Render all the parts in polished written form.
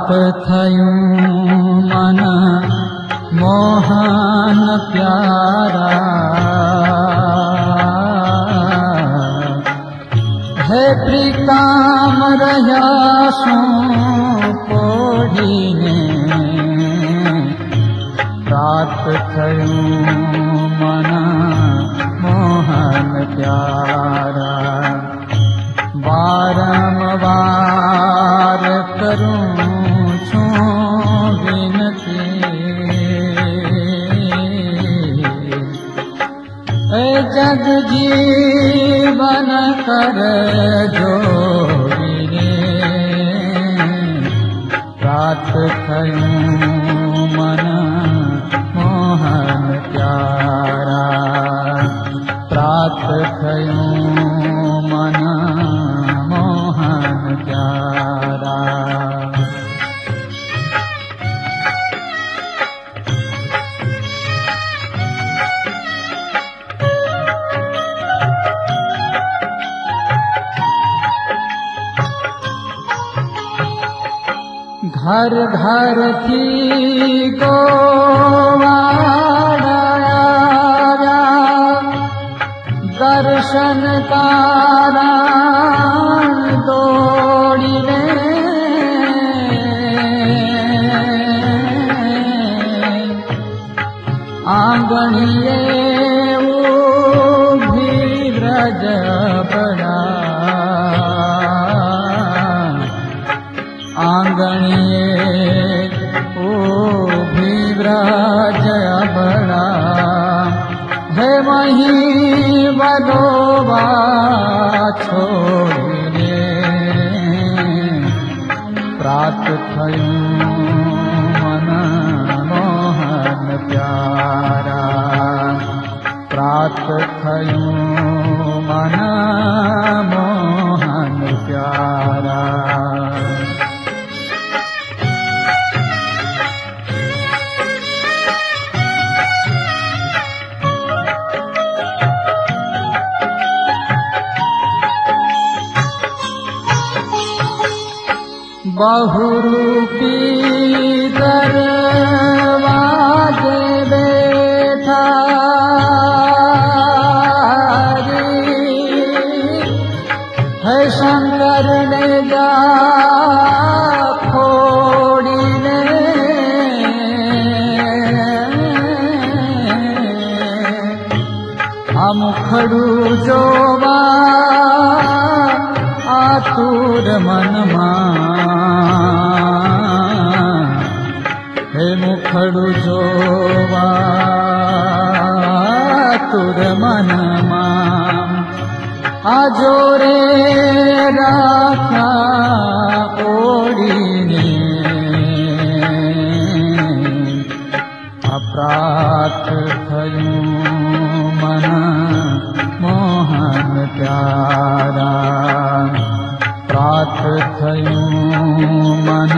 थयूं मन मोहन प्यारा। हे प्रीताम रह्यासु पोढ़ीने, प्राप्त थयूं मन मोहन प्यारा। बारंबार करूं छूं विनती, जग जीवन कर जोड़ीने, प्राप्त थयूं मन मोहन प्यारा। प्राप्त थयूं मन मोहन प्यारा। घर घर थी गोवाड़ा, दर्शन कारण दौड़ीने, आंगणिये ऊभी ब्रज बड़ा, आंगणिये ऊभी ब्रज बड़ा। हे वहीं बदोबा छोड़ीने, प्राप्त थयूं मन मोहन प्यारा। प्राप्त थयूं मन मोहन प्यारा। बहुरूपी दरवाजे बैठा, है शंकर ने जा खोड़ीने, हम खड़ू जोवा आतुर मन हे मुखड़ू जोवा तुर मन आजो रे राखा ओढ़ीने, अप्राप्त थयूं मन मोहन प्यारा। प्राप्त थयूं मन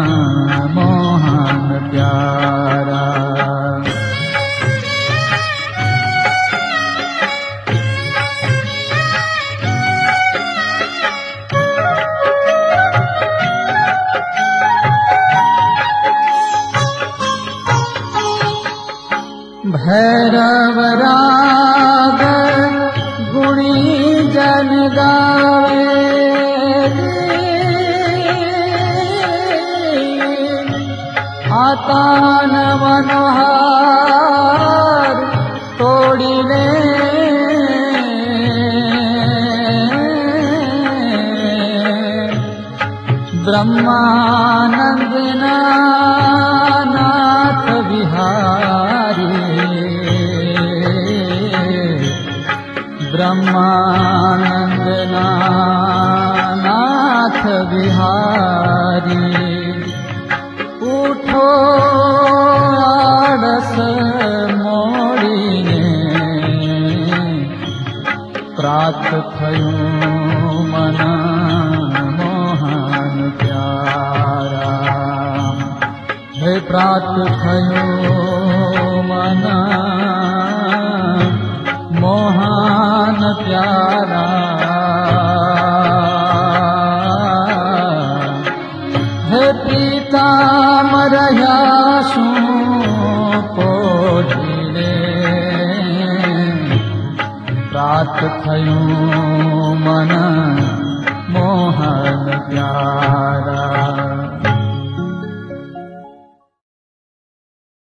मोहन प्यारा। भैरव राग गुणी जन गावे, आतान मनोहर तोड़ीने, ब्रह्मानंद नाथ विहारी, ब्रह्मानंद नाथ विहारी। उठो आड़स मोड़ीने, प्राप्त थयूं मन मोहन प्यारा। हे प्राप्त थयूं मन मोहन प्यारा। हे प्रीता रहियासूं पोढ़ीने प्रात थयूं मन मोहन प्यारा